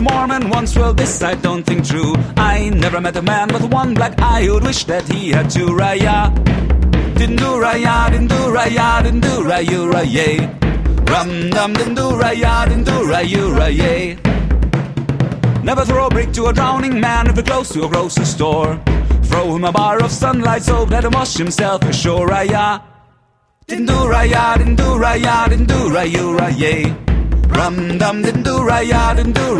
a Mormon once, well this I don't think true. I never met a man with one black eye who'd wish that he had two. Raya, didn't do raya, didn't do raya, didn't do rayu raye. Rum dum didn't do raya, didn't do rayu raye. Never throw a brick to a drowning man if you're close to a grocery store. Throw him a bar of sunlight so let him wash himself ashore. Raya, didn't do raya, didn't do raya, didn't do rayu raye. Rum dum didn't do raya, didn't do